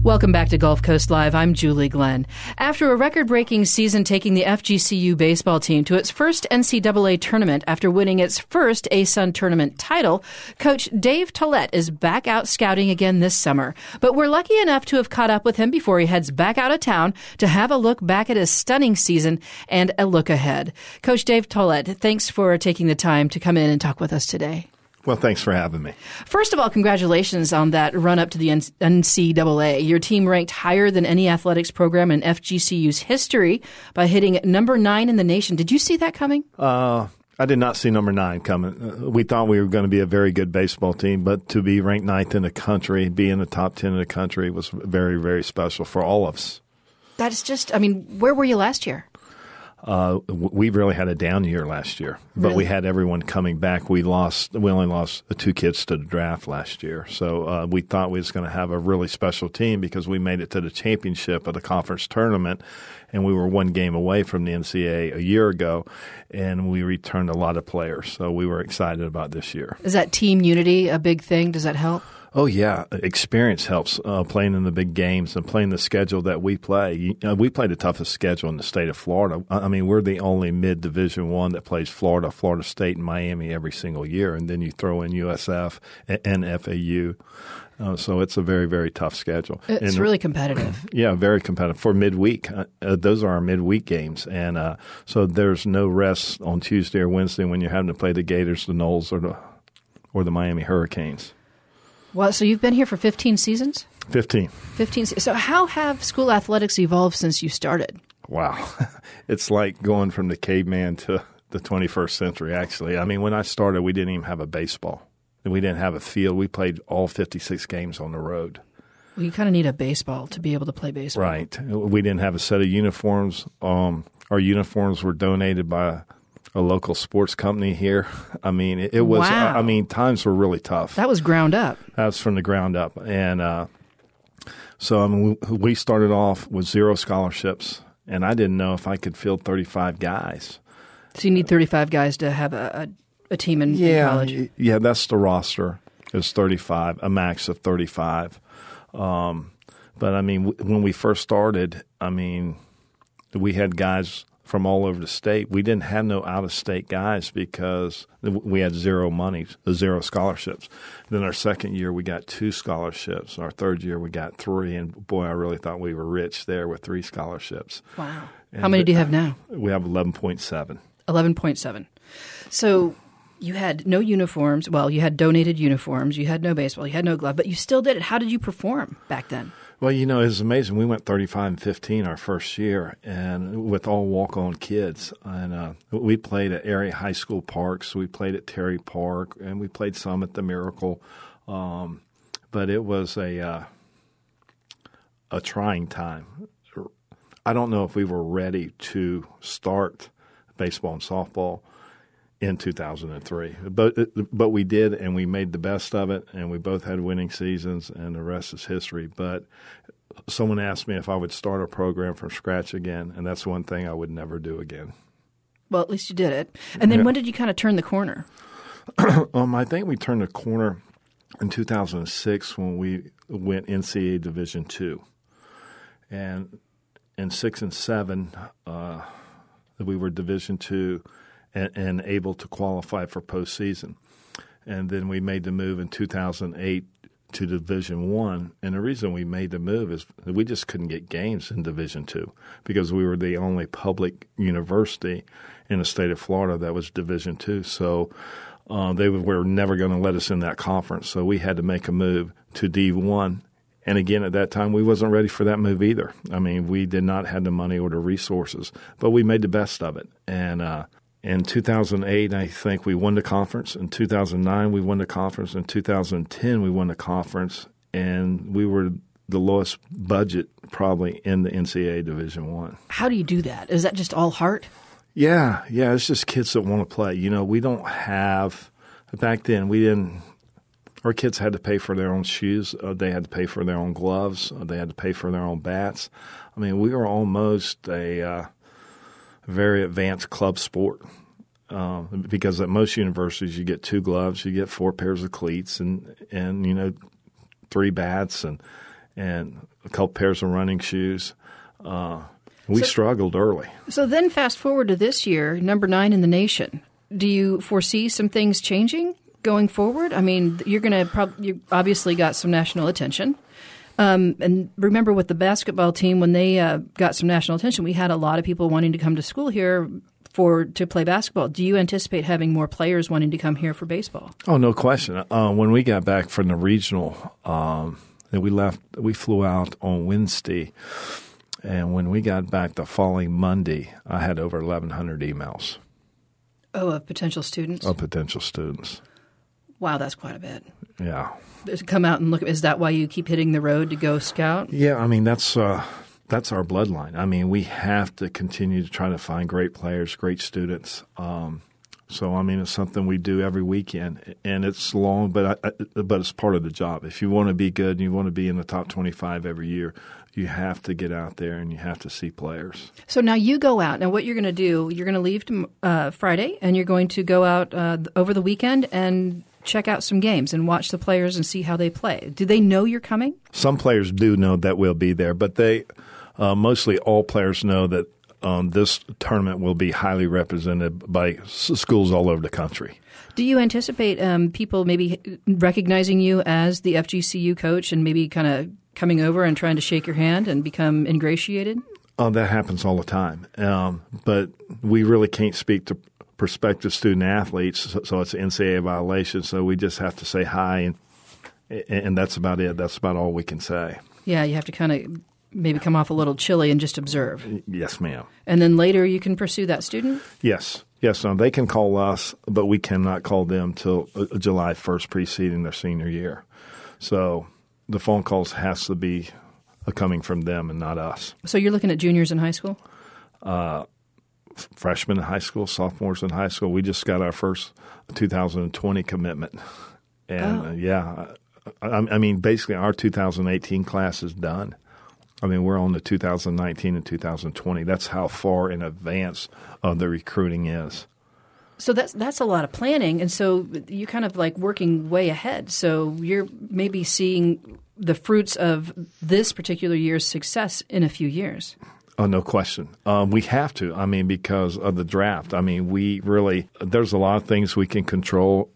Welcome back to Gulf Coast Live. I'm Julie Glenn. After a record-breaking season taking the FGCU baseball team to its first NCAA tournament after winning its first ASUN tournament title, Coach Dave Tollett is back out scouting again this summer. But we're lucky enough to have caught up with him before he heads back out of town to have a look back at his stunning season and a look ahead. Coach Dave Tollett, thanks for taking the time to come in and talk with us today. Well, thanks for having me. First of all, congratulations on that run up to the NCAA. Your team ranked higher than any athletics program in FGCU's history by hitting number 9 in the nation. Did you see that coming? I did not see number 9 coming. We thought we were going to be a very good baseball team, but to be ranked 9th in the country, be in the top 10 in the country was very, very special for all of us. That's just, where were you last year? We really had a down year last year, but we had everyone coming back. We only lost 2 kids to the draft last year. So we thought we was going to have a really special team because we made it to the championship of the conference tournament, and we were 1 game away from the NCAA a year ago, and we returned a lot of players. So we were excited about this year. Is that team unity a big thing? Does that help? Oh, yeah. Experience helps playing in the big games and playing the schedule that we play. We play the toughest schedule in the state of Florida. We're the only mid-Division I that plays Florida, Florida State, and Miami every single year. And then you throw in USF and FAU. So it's a very, very tough schedule. It's really competitive. Yeah, very competitive. For midweek, those are our midweek games. And so there's no rest on Tuesday or Wednesday when you're having to play the Gators, the Noles, or the Miami Hurricanes. Well, so you've been here for 15 seasons? 15. So how have school athletics evolved since you started? Wow. It's like going from the caveman to the 21st century, actually. When I started, we didn't even have a baseball. We didn't have a field. We played all 56 games on the road. Well, you kind of need a baseball to be able to play baseball. Right. We didn't have a set of uniforms. Our uniforms were donated by a local sports company here. It was. Wow. Times were really tough. That was ground up. That was from the ground up, and we started off with 0 scholarships, and I didn't know if I could field 35 guys. So you need 35 guys to have a team in college. Yeah, that's the roster. It's 35, a max of 35. But when we first started, we had guys from all over the state. We didn't have no out-of-state guys because we had 0 money, 0 scholarships. Then our second year, we got 2 scholarships. Our third year, we got 3. And, boy, I really thought we were rich there with 3 scholarships. Wow. How many do you have now? We have 11.7. 11.7. So you had no uniforms. Well, you had donated uniforms. You had no baseball. You had no glove. But you still did it. How did you perform back then? Well, it was amazing. We went 35-15 our first year, and with all walk-on kids. And we played at area high school parks. We played at Terry Park, and we played some at the Miracle. But it was a trying time. I don't know if we were ready to start baseball and softball in 2003. But we did, and we made the best of it, and we both had winning seasons, and the rest is history. But someone asked me if I would start a program from scratch again, and that's one thing I would never do again. Well, at least you did it. And then when did you kind of turn the corner? I think we turned the corner in 2006 when we went NCAA Division II. And in 6 and 7, we were Division II and able to qualify for postseason. And then we made the move in 2008 to Division I. And the reason we made the move is we just couldn't get games in Division II because we were the only public university in the state of Florida that was Division II. So they were never going to let us in that conference. So we had to make a move to D1. And again, at that time, we wasn't ready for that move either. We did not have the money or the resources, but we made the best of it. And in 2008, I think we won the conference. In 2009, we won the conference. In 2010, we won the conference, and we were the lowest budget probably in the NCAA Division I. How do you do that? Is that just all heart? Yeah, it's just kids that want to play. We don't have – back then, we didn't – our kids had to pay for their own shoes. They had to pay for their own gloves. They had to pay for their own bats. We were almost a very advanced club sport because at most universities you get 2 gloves, you get 4 pairs of cleats and 3 bats and a couple pairs of running shoes. We struggled early. So then fast forward to this year, number 9 in the nation. Do you foresee some things changing going forward? I mean, you're going to you obviously got some national attention. And remember with the basketball team, when they got some national attention, we had a lot of people wanting to come to school here to play basketball. Do you anticipate having more players wanting to come here for baseball? Oh, no question. When we got back from the regional, we flew out on Wednesday, and when we got back the following Monday, I had over 1,100 emails. Oh, of potential students? Of potential students. Wow, that's quite a bit. Yeah. Come out and look. Is that why you keep hitting the road to go scout? Yeah, I mean, that's our bloodline. I mean, we have to continue to try to find great players, great students. So, I mean, it's something we do every weekend, and it's long, but it's part of the job. If you want to be good and you want to be in the top 25 every year, you have to get out there and you have to see players. So now you go out. Now what you're going to do, you're going to leave Friday, and you're going to go out over the weekend and check out some games and watch the players and see how they play. Do they know you're coming? Some players do know that we'll be there, but they mostly all players know that this tournament will be highly represented by schools all over the country. Do you anticipate people maybe recognizing you as the FGCU coach and maybe kind of coming over and trying to shake your hand and become ingratiated? That happens all the time. But we really can't speak to prospective student athletes, so it's an NCAA violation. So we just have to say hi, and that's about it. That's about all we can say. Yeah, you have to kind of maybe come off a little chilly and just observe. Yes, ma'am. And then later you can pursue that student? Yes. Yes, they can call us, but we cannot call them till July 1st preceding their senior year. So the phone calls has to be coming from them and not us. So you're looking at juniors in high school? Freshmen in high school, sophomores in high school. We just got our first 2020 commitment. And, I mean, basically our 2018 class is done. I mean, we're on the 2019 and 2020. That's how far in advance the recruiting is. So that's a lot of planning, and so you're kind of like working way ahead. So you're maybe seeing the fruits of this particular year's success in a few years. Oh, no question. We have to. I mean, because of the draft. I mean, there's a lot of things we can control,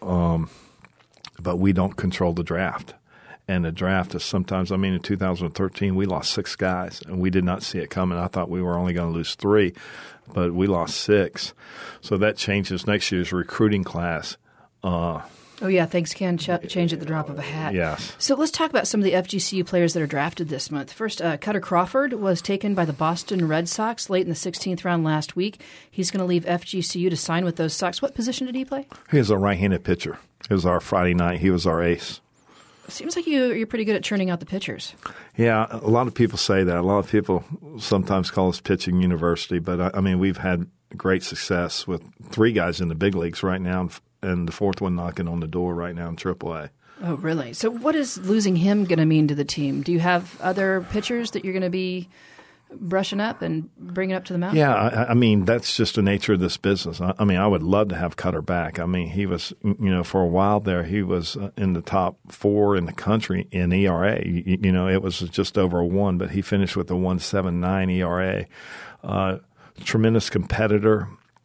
but we don't control the draft. And the draft is sometimes, I mean, in 2013, we lost 6 guys, and we did not see it coming. I thought we were only going to lose 3, but we lost 6. So that changes next year's recruiting class. Oh, yeah, things can change at the drop of a hat. Yes. So let's talk about some of the FGCU players that are drafted this month. First, Cutter Crawford was taken by the Boston Red Sox late in the 16th round last week. He's going to leave FGCU to sign with those Sox. What position did he play? He was a right-handed pitcher. It was our Friday night. He was our ace. Seems like you're pretty good at churning out the pitchers. Yeah, a lot of people say that. A lot of people sometimes call us pitching university, but I mean, we've had great success with 3 guys in the big leagues right now, and the 4th one knocking on the door right now in AAA. Oh, really? So what is losing him going to mean to the team? Do you have other pitchers that you're going to be brushing up and bringing up to the mound? Yeah, I mean, that's just the nature of this business. I mean, I would love to have Cutter back. I mean, he was, for a while there, he was in the top 4 in the country in ERA. It was just over a 1, but he finished with a 1.79 ERA. Tremendous competitor.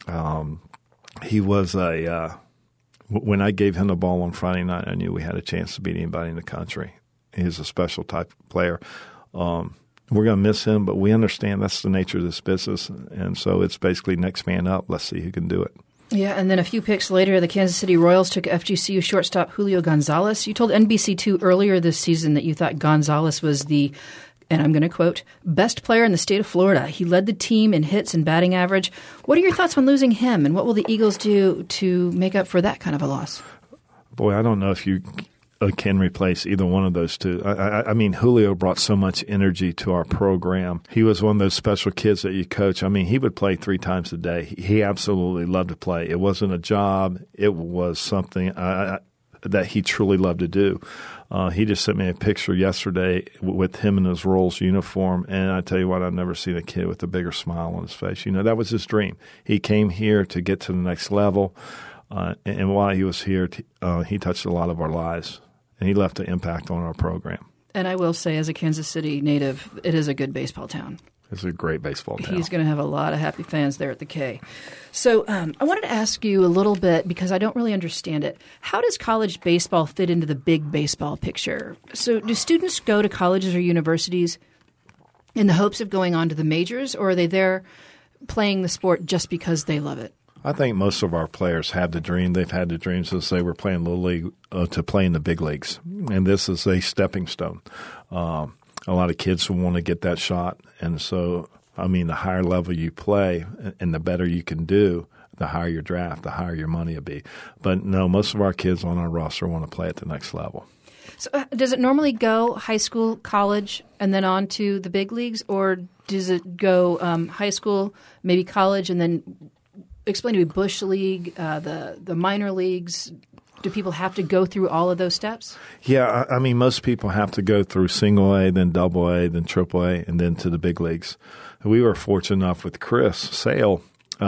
He was when I gave him the ball on Friday night, I knew we had a chance to beat anybody in the country. He's a special type of player. We're going to miss him, but we understand that's the nature of this business, and so it's basically next man up. Let's see who can do it. Yeah, and then a few picks later, the Kansas City Royals took FGCU shortstop Julio Gonzalez. You told NBC2 earlier this season that you thought Gonzalez was the, and I'm going to quote, best player in the state of Florida. He led the team in hits and batting average. What are your thoughts on losing him, and what will the Eagles do to make up for that kind of a loss? Boy, I don't know if you can replace either one of those two. I mean, Julio brought so much energy to our program. He was one of those special kids that you coach. I mean, he would play 3 times a day. He absolutely loved to play. It wasn't a job. It was something that he truly loved to do. He just sent me a picture yesterday with him in his Royals uniform, and I tell you what, I've never seen a kid with a bigger smile on his face. That was his dream. He came here to get to the next level, and while he was here, he touched a lot of our lives. And he left an impact on our program. And I will say, as a Kansas City native, it is a good baseball town. It's a great baseball town. He's going to have a lot of happy fans there at the K. So I wanted to ask you a little bit, because I don't really understand it. How does college baseball fit into the big baseball picture? So do students go to colleges or universities in the hopes of going on to the majors, or are they there playing the sport just because they love it? I think most of our players have the dream. They've had the dream since they were playing Little League to play in the big leagues. And this is a stepping stone. A lot of kids will want to get that shot. And so, I mean, the higher level you play and the better you can do, the higher your draft, the higher your money will be. But no, most of our kids on our roster want to play at the next level. So does it normally go high school, college, and then on to the big leagues? Or does it go high school, maybe college, and then explain to me Bush League, the minor leagues? Do people have to go through all of those steps? Yeah, I mean, most people have to go through single A, then double A, then triple A, and then to the big leagues. We were fortunate enough with Chris Sale.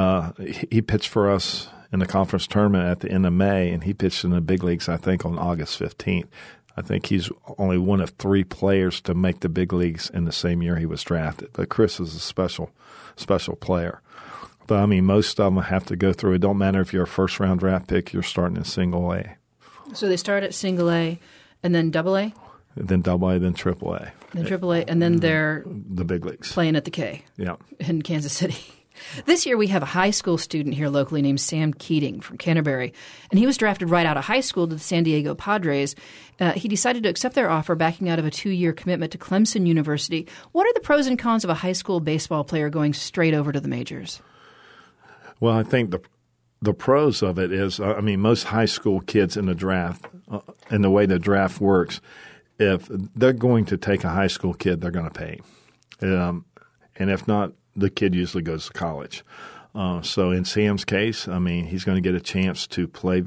He pitched for us in the conference tournament at the end of May, and he pitched in the big leagues, I think, on August 15th. I think he's only one of 3 players to make the big leagues in the same year he was drafted. But Chris is a special player. But, I mean, most of them have to go through. It don't matter if you're a first-round draft pick, you're starting in single A. So they start at single A and then double A? Then double A, then triple A. Then triple A, and then they're the big leagues playing at the K in Kansas City. This year we have a high school student here locally named Sam Keating from Canterbury, and he was drafted right out of high school to the San Diego Padres. He decided to accept their offer, backing out of a 2-year commitment to Clemson University. What are the pros and cons of a high school baseball player going straight over to the majors? Well, I think the pros of it is, I mean, most high school kids in the draft, and the way the draft works, if they're going to take a high school kid, they're going to pay. And if not, the kid usually goes to college. So in Sam's case, I mean, he's going to get a chance to play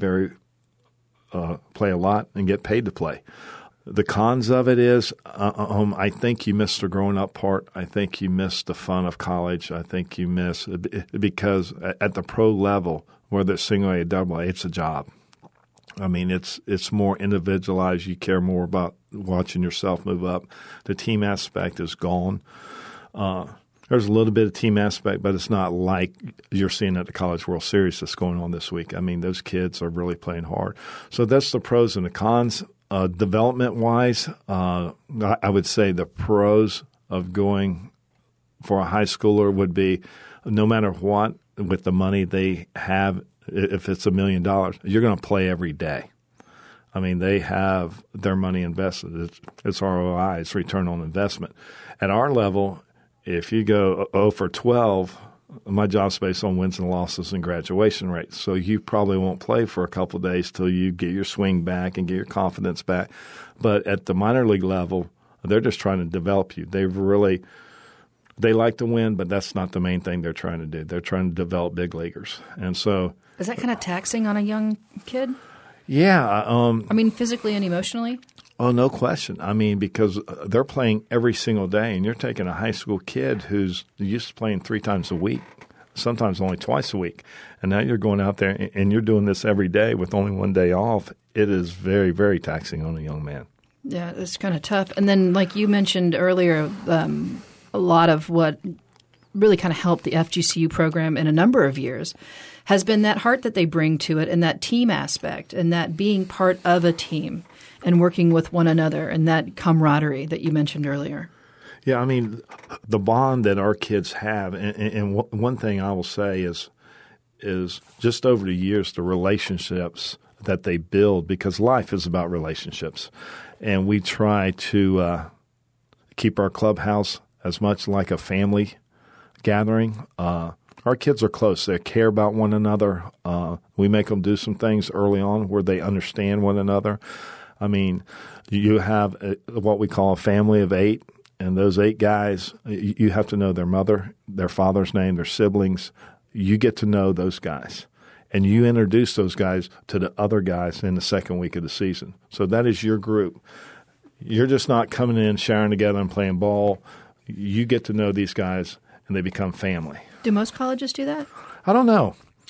a lot and get paid to play. The cons of it is, I think you missed the growing up part. I think you missed the fun of college. I think you miss because at the pro level, whether it's single A or double A, it's a job. I mean, it's more individualized. You care more about watching yourself move up. The team aspect is gone. There's a little bit of team aspect, but it's not like you're seeing at the College World Series that's going on this week. I mean, those kids are really playing hard. So that's the pros and the cons. Development-wise, I would say the pros of going for a high schooler would be no matter what, with the money they have, if it's $1 million, you're going to play every day. I mean, they have their money invested. It's ROI, it's return on investment. At our level, if you go 0 for 12, my job's based on wins and losses and graduation rates. So you probably won't play for a couple of days till you get your swing back and get your confidence back. But at the minor league level, they're just trying to develop you. They like to win, but that's not the main thing they're trying to do. They're trying to develop big leaguers. And so – is that kind of taxing on a young kid? Yeah. I mean, physically and emotionally? Oh, no question. I mean, because they're playing every single day, and you're taking a high school kid who's used to playing 3 times a week, sometimes only twice a week, and now you're going out there and you're doing this every day with only 1 day off. It is very, very taxing on a young man. Yeah, it's kind of tough. And then, like you mentioned earlier, a lot of what really kind of helped the FGCU program in a number of years has been that heart that they bring to it and that team aspect and that being part of a team and working with one another and that camaraderie that you mentioned earlier. Yeah, I mean, the bond that our kids have, and one thing I will say is just over the years, the relationships that they build, because life is about relationships. And we try to keep our clubhouse as much like a family gathering. Our kids are close. They care about one another. We make them do some things early on where they understand one another. I mean, you have what we call a family of 8, and those 8 guys, you have to know their mother, their father's name, their siblings. You get to know those guys, and you introduce those guys to the other guys in the second week of the season. So that is your group. You're just not coming in, sharing together, and playing ball. You get to know these guys, and they become family. Do most colleges do that? I don't know.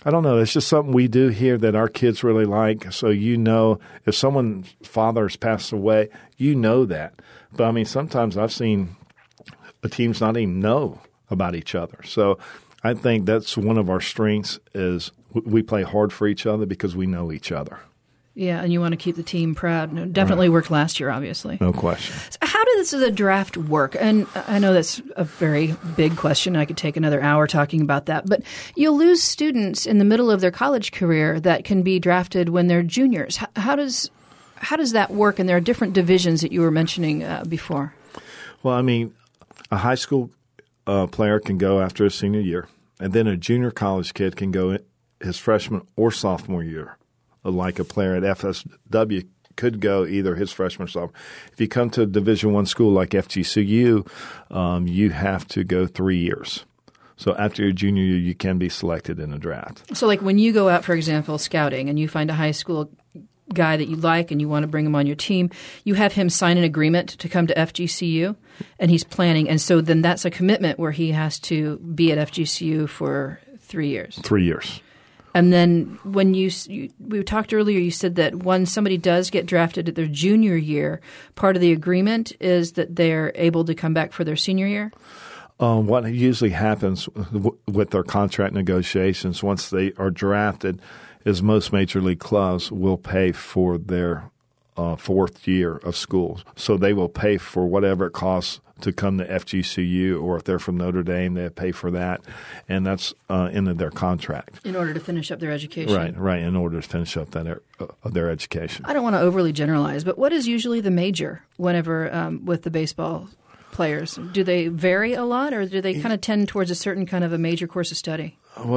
I don't know. It's just something we do here that our kids really like. So if someone's father has passed away, that. But, I mean, sometimes I've seen teams not even know about each other. So I think that's one of our strengths is we play hard for each other because we know each other. Yeah, and you want to keep the team proud. It definitely worked last year, obviously. No question. So how does the draft work? And I know that's a very big question. I could take another hour talking about that. But you'll lose students in the middle of their college career that can be drafted when they're juniors. How does that work? And there are different divisions that you were mentioning before. Well, I mean, a high school player can go after his senior year, and then a junior college kid can go his freshman or sophomore year. Like a player at FSW could go either his freshman or sophomore. If you come to a Division I school like FGCU, you have to go 3 years. So after your junior year, you can be selected in a draft. So like when you go out, for example, scouting, and you find a high school guy that you like and you want to bring him on your team, you have him sign an agreement to come to FGCU, and he's planning. And so then that's a commitment where he has to be at FGCU for 3 years. 3 years. And then when we talked earlier, you said that when somebody does get drafted at their junior year, part of the agreement is that they're able to come back for their senior year? What usually happens with their contract negotiations once they are drafted is most major league clubs will pay for their fourth year of school. So they will pay for whatever it costs to come to FGCU, or if they're from Notre Dame, they pay for that, and that's in their contract. In order to finish up their education. Right, in order to finish up their education. I don't want to overly generalize, but what is usually the major whenever with the baseball players? Do they vary a lot, or do they kind of tend towards a certain kind of a major course of study? Well,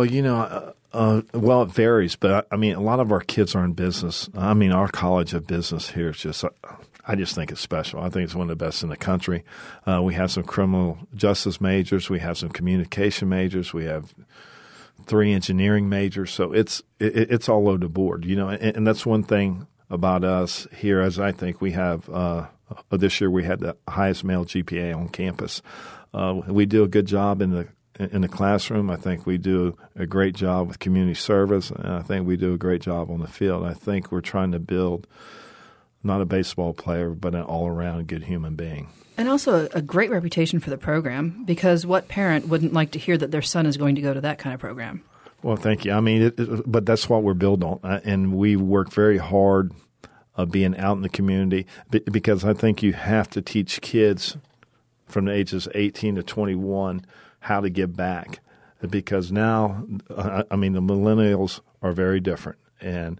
it varies, but I mean, a lot of our kids are in business. I mean, our College of Business here is just I just think it's special. I think it's one of the best in the country. We have some criminal justice majors. We have some communication majors. We have 3 engineering majors. So it's all over the board, and that's one thing about us here, as I think we have this year we had the highest male GPA on campus. We do a good job in the classroom. I think we do a great job with community service, and I think we do a great job on the field. I think we're trying to build not a baseball player, but an all-around good human being. And also a great reputation for the program, because what parent wouldn't like to hear that their son is going to go to that kind of program? Well, thank you. I mean, but that's what we're built on, and we work very hard being out in the community, because I think you have to teach kids from the ages 18 to 21 how to give back, because now, I mean, the millennials are very different, and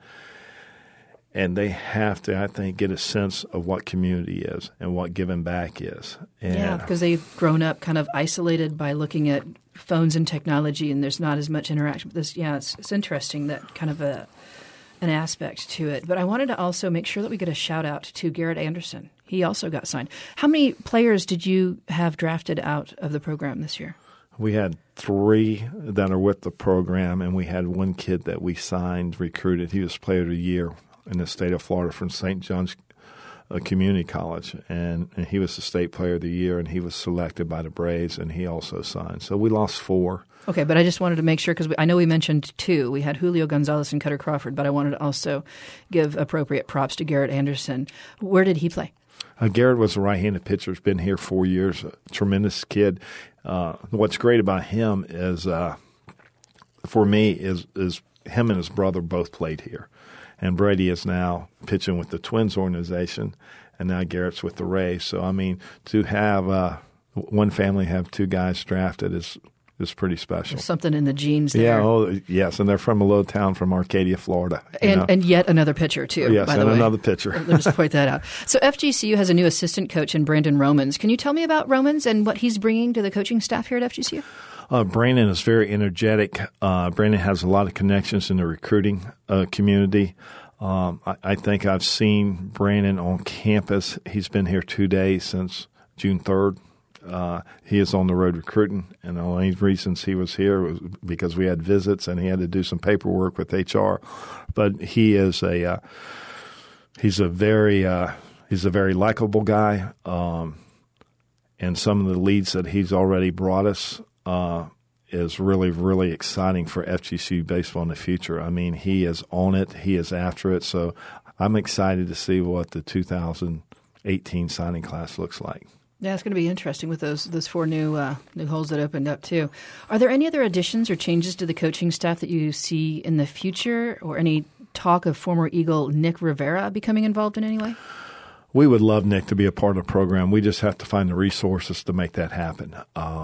they have to, I think, get a sense of what community is and what giving back is. Yeah, because they've grown up kind of isolated by looking at phones and technology, and there's not as much interaction with this. Yeah, it's interesting, that kind of an aspect to it. But I wanted to also make sure that we get a shout-out to Garrett Anderson. He also got signed. How many players did you have drafted out of the program this year? We had 3 that are with the program, and we had 1 kid that we signed, recruited. He was Player of the Year in the state of Florida from St. John's Community College, and he was the state Player of the Year, and he was selected by the Braves, and he also signed. So we lost 4. Okay, but I just wanted to make sure, because I know we mentioned 2. We had Julio Gonzalez and Cutter Crawford, but I wanted to also give appropriate props to Garrett Anderson. Where did he play? Garrett was a right-handed pitcher. He's been here 4 years, a tremendous kid. What's great about him is, for me, is him and his brother both played here. And Brady is now pitching with the Twins organization, and now Garrett's with the Rays. So, I mean, to have one family have 2 guys drafted is pretty special. There's something in the genes there. Yeah, yes, and they're from a little town from Arcadia, Florida. And yet another pitcher, too, yes, by the way. Another pitcher. Let me just point that out. So FGCU has a new assistant coach in Brandon Romans. Can you tell me about Romans and what he's bringing to the coaching staff here at FGCU? Brandon is very energetic. Brandon has a lot of connections in the recruiting community. I think I've seen Brandon on campus. He's been here 2 days since June 3rd. He is on the road recruiting, and the only reasons he was here was because we had visits and he had to do some paperwork with HR. But he is he's a very likable guy, and some of the leads that he's already brought us is really, really exciting for FGCU baseball in the future. I mean, he is on it. He is after it. So I'm excited to see what the 2018 signing class looks like. Yeah, it's going to be interesting with those 4 new holes that opened up, too. Are there any other additions or changes to the coaching staff that you see in the future, or any talk of former Eagle Nick Rivera becoming involved in any way? We would love Nick to be a part of the program. We just have to find the resources to make that happen.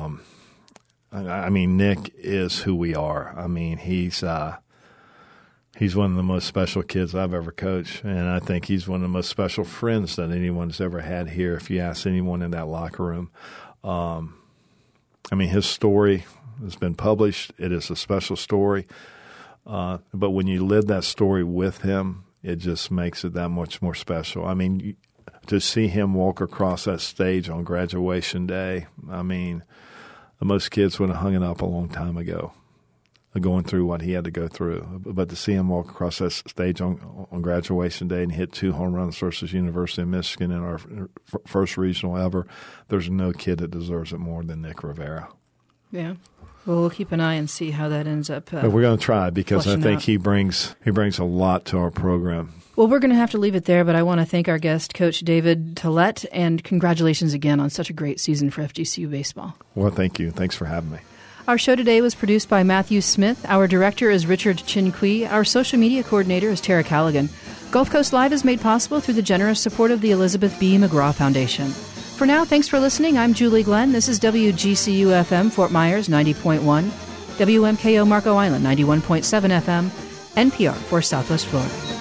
I mean, Nick is who we are. I mean, he's one of the most special kids I've ever coached, and I think he's one of the most special friends that anyone's ever had here. If you ask anyone in that locker room, I mean, his story has been published. It is a special story, but when you live that story with him, it just makes it that much more special. I mean, to see him walk across that stage on graduation day, I mean, most kids would have hung it up a long time ago, going through what he had to go through. But to see him walk across that stage on graduation day and hit 2 home runs versus University of Michigan in our first regional ever, there's no kid that deserves it more than Nick Rivera. Yeah. Well, we'll keep an eye and see how that ends up. But we're going to try, because I think out. he brings a lot to our program. Well, we're going to have to leave it there, but I want to thank our guest, Coach David Tollett, and congratulations again on such a great season for FGCU baseball. Well, thank you. Thanks for having me. Our show today was produced by Matthew Smith. Our director is Richard Chinqui. Our social media coordinator is Tara Callaghan. Gulf Coast Live is made possible through the generous support of the Elizabeth B. McGraw Foundation. For now, thanks for listening. I'm Julie Glenn. This is WGCU-FM Fort Myers 90.1, WMKO Marco Island 91.7 FM, NPR for Southwest Florida.